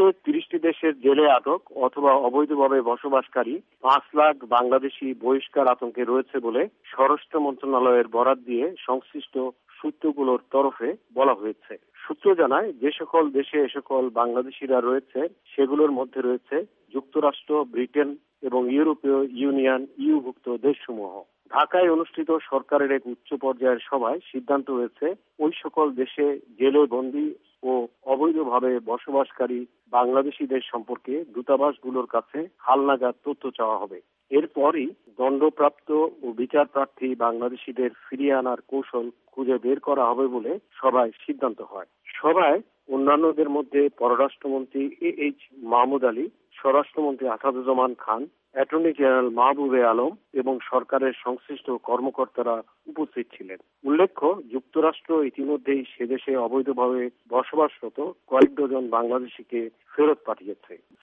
বিশ্বের 30টি দেশের জেলে আটক অথবা অবৈধভাবে বসবাসকারী 5 লাখ বাংলাদেশি বহিষ্কার আতঙ্কে রয়েছে বলে স্বরাষ্ট্র মন্ত্রণালয়ের বরাত দিয়ে সংশ্লিষ্ট সূত্রগুলোর তরফে বলা হয়েছে। সূত্র জানায়, যে সকল দেশে এ সকল বাংলাদেশিরা রয়েছে সেগুলোর মধ্যে রয়েছে যুক্তরাষ্ট্র, ব্রিটেন এবং ইউরোপীয় ইউনিয়ন ইউভুক্ত দেশসমূহ। ঢাকায় অনুষ্ঠিত সরকারের এক উচ্চ পর্যায়ের সভায় সিদ্ধান্ত হয়েছে ওই সকল দেশে জেলে বন্দী ও অবৈধভাবে বসবাসকারী বাংলাদেশিদের সম্পর্কে দূতাবাসগুলোর কাছে হালনাগাদ তথ্য চাওয়া হবে। এরপরই দণ্ডপ্রাপ্ত ও বিচারপ্রার্থী বাংলাদেশিদের ফিরিয়ে আনার কৌশল খুঁজে বের করা হবে বলে সভায় সিদ্ধান্ত হয়। সভায় অন্যান্যদের মধ্যে পররাষ্ট্রমন্ত্রী এইচ মাহমুদ আলী, স্বরাষ্ট্রমন্ত্রী আসাদুজ্জামান খান, অ্যাটর্নি জেনারেল মাহবুবে আলম এবং সরকারের সংশ্লিষ্ট কর্মকর্তারা উপস্থিত ছিলেন। উল্লেখ্য, যুক্তরাষ্ট্র ইতিমধ্যেই সেদেশে অবৈধভাবে বসবাসরত কয়েক ডজন বাংলাদেশিকে ফেরত পাঠিয়েছে।